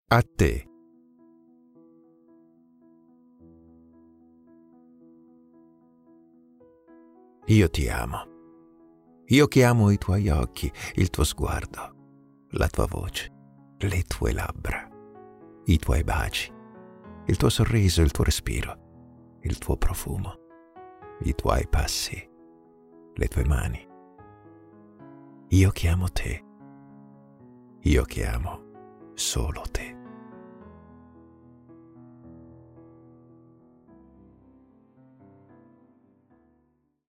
A te. Io ti amo. Io che amo i tuoi occhi, il tuo sguardo, la tua voce, le tue labbra, i tuoi baci, il tuo sorriso, il tuo respiro, il tuo profumo, i tuoi passi, le tue mani. Io che amo te. Io che amo solo te.